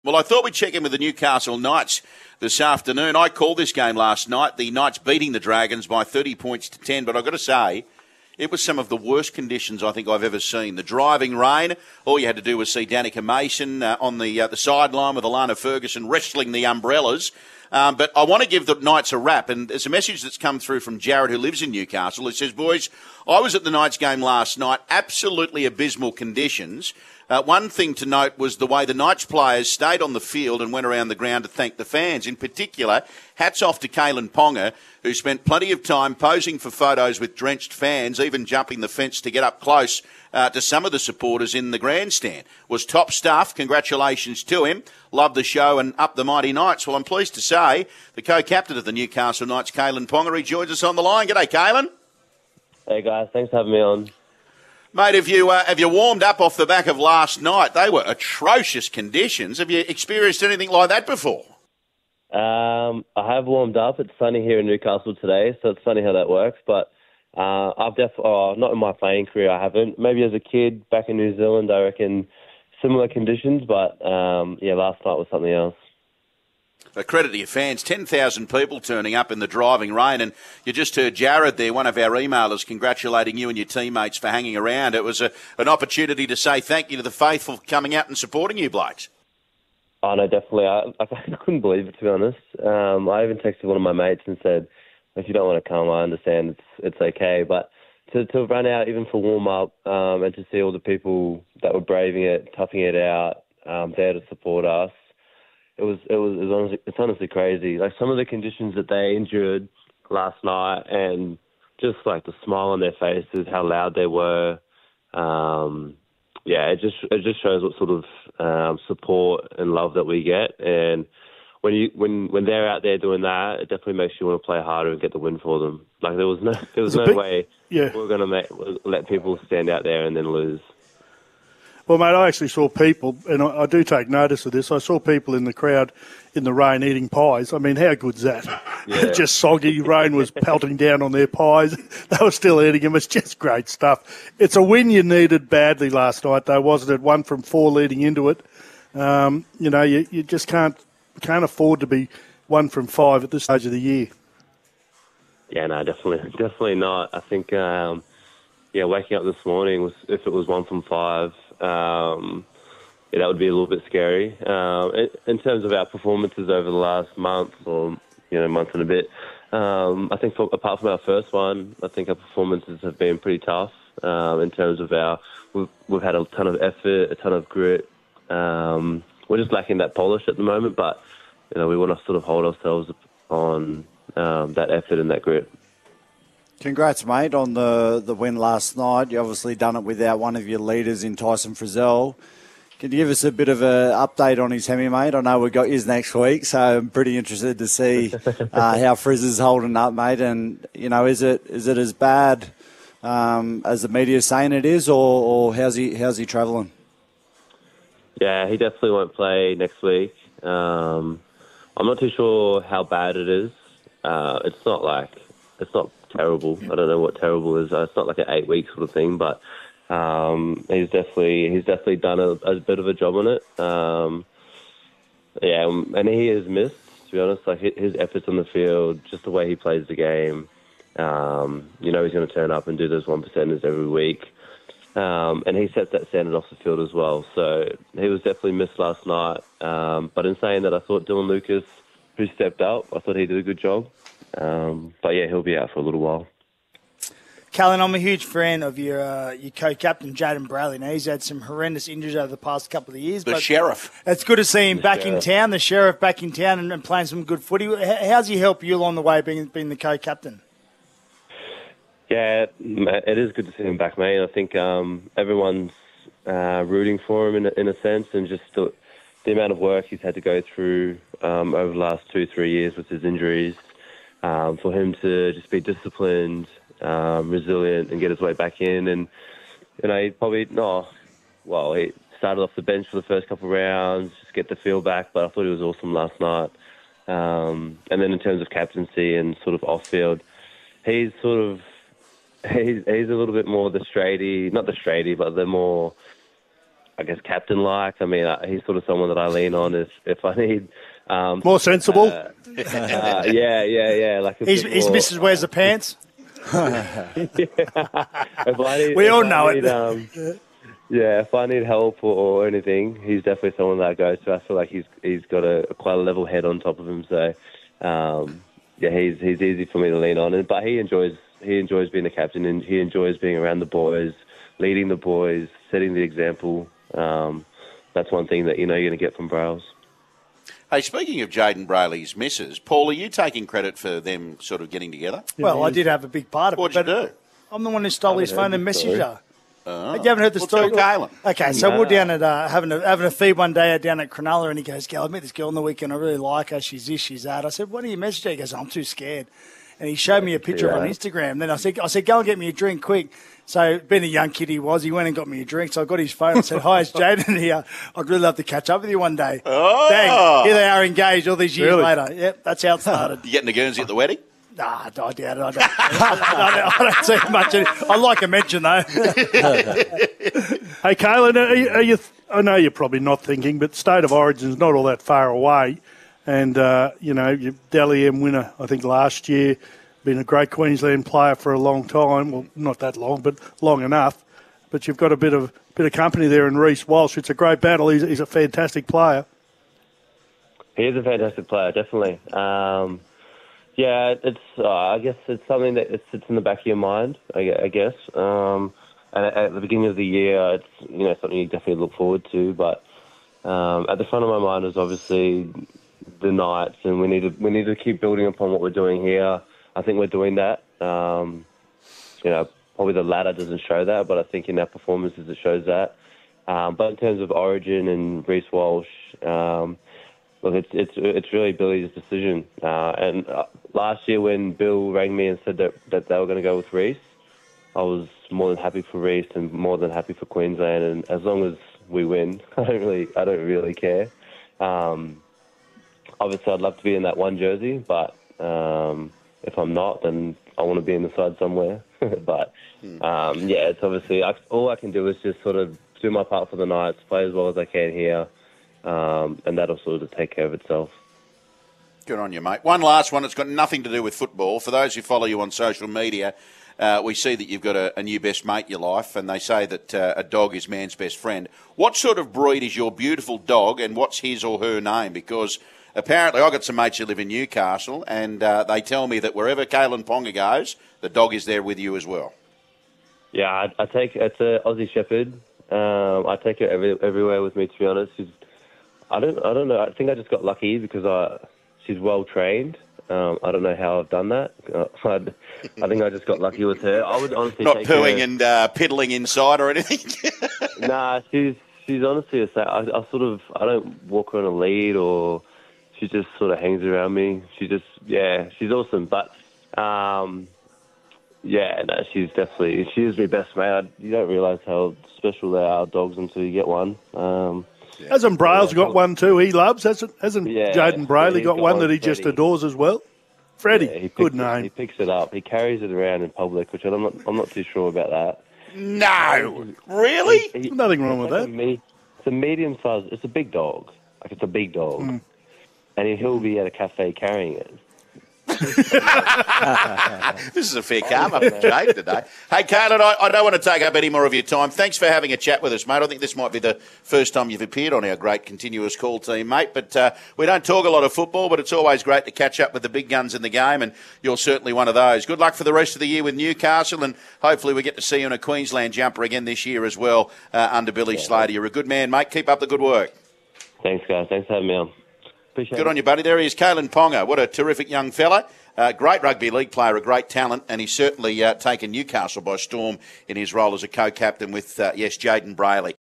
Well, I thought we'd check in with the Newcastle Knights this afternoon. I called this game last night, the Knights beating the Dragons by 30 points to 10, but I've got to say, it was some of the worst conditions I think I've ever seen. The driving rain, all you had to do was see Danica Mason on the sideline with Alana Ferguson wrestling the umbrellas. But I want to give the Knights a rap, and there's a message that's come through from Jared, who lives in Newcastle. It says, boys, I was at the Knights game last night, absolutely abysmal conditions. One thing to note was the way the Knights players stayed on the field and went around the ground to thank the fans. In particular, hats off to Kalen Ponga, who spent plenty of time posing for photos with drenched fans, even jumping the fence to get up close to some of the supporters in the grandstand. Was top stuff. Congratulations to him. Love the show and up the mighty Knights. Well, I'm pleased to say the co-captain of the Newcastle Knights, Kalen Ponga, he joins us on the line. G'day, Kalen. Hey, guys. Thanks for having me on. Mate, have you warmed up off the back of last night? They were atrocious conditions. Have you experienced anything like that before? I have warmed up. It's sunny here in Newcastle today, so it's funny how that works. But I've definitely, not in my playing career, I haven't. Maybe as a kid back in New Zealand, I reckon similar conditions. But last night was something else. A credit to your fans, 10,000 people turning up in the driving rain, and you just heard Jared there, one of our emailers, congratulating you and your teammates for hanging around. It was an opportunity to say thank you to the faithful for coming out and supporting you blokes. Oh, no, definitely. I couldn't believe it, to be honest. I even texted one of my mates and said, if you don't want to come, I understand, it's okay. But to run out even for warm-up and to see all the people that were braving it, toughing it out, there to support us, it's honestly crazy. Like some of the conditions that they endured last night, and just like the smile on their faces, how loud they were. It just shows what sort of support and love that we get. And when they're out there doing that, it definitely makes you want to play harder and get the win for them. Like there was no way we were going to let people stand out there and then lose. Well, mate, I actually saw people, and I do take notice of this, I saw people in the crowd in the rain eating pies. I mean, how good's that? Yeah. Just soggy, rain was pelting down on their pies. They were still eating them. It's just great stuff. It's a win you needed badly last night, though, wasn't it? 1 from 4 leading into it. You just can't afford to be 1 from 5 at this stage of the year. Yeah, no, definitely not. I think, waking up this morning, if it was 1 from 5, that would be a little bit scary. In terms of our performances over the last month or month and a bit, I think apart from our first one, I think our performances have been pretty tough. In terms of we've had a ton of effort, a ton of grit. We're just lacking that polish at the moment, but we want to sort of hold ourselves on that effort and that grit. Congrats, mate, on the win last night. You obviously done it without one of your leaders in Tyson Frizzell. Can you give us a bit of an update on his hemi, mate? I know we've got yours next week, so I'm pretty interested to see how Frizz is holding up, mate. And, is it as bad as the media's saying it is, or how's he travelling? Yeah, he definitely won't play next week. I'm not too sure how bad it is. It's not terrible. I don't know what terrible is. It's not like an 8-week sort of thing, but he's definitely done a bit of a job on it. And he has missed, to be honest, like his efforts on the field, just the way he plays the game. He's going to turn up and do those 1%ers every week. And he sets that standard off the field as well. So he was definitely missed last night. But in saying that, I thought Dylan Lucas, who stepped up, I thought he did a good job. He'll be out for a little while. Kalen, I'm a huge fan of your co-captain, Jayden Brailey. Now, he's had some horrendous injuries over the past couple of years. The Sheriff. It's good to see him back in town, the Sheriff back in town and playing some good footy. How's he help you along the way being the co-captain? Yeah, it is good to see him back, mate. I think everyone's rooting for him in a sense, and just the amount of work he's had to go through over the last 2-3 years with his injuries. For him to just be disciplined, resilient, and get his way back in. And, he started off the bench for the first couple of rounds, just get the feel back, but I thought he was awesome last night. And then in terms of captaincy and sort of off-field, he's a little bit more not the straighty, but the more, I guess, captain-like. I mean, he's sort of someone that I lean on if I need. More sensible. Yeah. Like His missus wears the pants. We all know it. If I need help or anything, he's definitely someone that I go to. I feel like he's got quite a level head on top of him. So, he's easy for me to lean on. But he enjoys being the captain, and he enjoys being around the boys, leading the boys, setting the example. That's one thing that you're going to get from Browse. Hey, speaking of Jayden Brayley's missus, Paul, are you taking credit for them sort of getting together? Well, I did have a big part of it. What'd you do? I'm the one who stole his phone and messaged her. You haven't heard the story? Tell Kalen. Okay, so we're down at having a feed one day down at Cronulla, and he goes, "Gal, I met this girl on the weekend. I really like her. She's this, she's that." I said, "What do you message her?" He goes, "I'm too scared." And he showed me a picture of her on Instagram. Then I said, "Go and get me a drink quick." So being a young kid he was, he went and got me a drink. So I got his phone and said, "Hi, it's Jayden here. I'd really love to catch up with you one day." Oh. Bang, here they are engaged all these years later. Yep, that's how it started. You getting the Guernsey at the wedding? Nah, I doubt it. I don't see much. I like a mention, though. Hey, Kalen, are you? I know you're probably not thinking, but State of Origin's not all that far away. And, your Dally M winner, I think, last year, been a great Queensland player for a long time. Well, not that long, but long enough. But you've got a bit of company there in Reece Walsh. It's a great battle. He's a fantastic player. He is a fantastic player, definitely. It's. I guess it's something that it sits in the back of your mind. I guess. And at the beginning of the year, it's something you definitely look forward to. But at the front of my mind is obviously the Knights, and we need to keep building upon what we're doing here. I think we're doing that. Probably the ladder doesn't show that, but I think in our performances it shows that. But in terms of Origin and Reece Walsh. Look, it's really Billy's decision. And last year when Bill rang me and said that they were going to go with Reece, I was more than happy for Reece and more than happy for Queensland. And as long as we win, I don't really care. Obviously, I'd love to be in that one jersey, but if I'm not, then I want to be in the side somewhere. But it's obviously all I can do is just sort of do my part for the Knights, play as well as I can here. And that'll sort of take care of itself. Good on you, mate. One last one. It's got nothing to do with football. For those who follow you on social media, we see that you've got a new best mate in your life, and they say that a dog is man's best friend. What sort of breed is your beautiful dog, and what's his or her name? Because apparently I've got some mates who live in Newcastle, and they tell me that wherever Kalyn Ponga goes, the dog is there with you as well. Yeah, it's an Aussie Shepherd. I take her everywhere with me, to be honest. I don't know. I think I just got lucky because she's well trained. I don't know how I've done that. I think I just got lucky with her. I would honestly not pooing and piddling inside or anything. Nah, she's honestly I don't walk her on a lead, or she just sort of hangs around me. She's awesome. But she is my best mate. You don't realise how special they are, dogs, until you get one. Hasn't Braille got one too he loves? Hasn't Jayden Brayley got one that he just adores as well? Freddie, good name. He picks it up. He carries it around in public, which I'm not too sure about that. No, really? Nothing wrong with that. It's a medium size. It's a big dog. Like, it's a big dog, and he'll be at a cafe carrying it. This is a fair calm up Jade today. Hey, Kalyn, I don't want to take up any more of your time. Thanks for having a chat with us, mate. I think this might be the first time you've appeared on our great continuous call team, mate. But we don't talk a lot of football, but it's always great to catch up with the big guns in the game, and you're certainly one of those. Good luck for the rest of the year with Newcastle, and hopefully we get to see you in a Queensland jumper again this year as well under Billy Slater. You're a good man, mate. Keep up the good work. Thanks, guys. Thanks for having me on. Appreciate Good on you, buddy. There he is, Kalyn Ponga. What a terrific young fella. Great rugby league player, a great talent, and he's certainly taken Newcastle by storm in his role as a co-captain with, Jayden Brayley.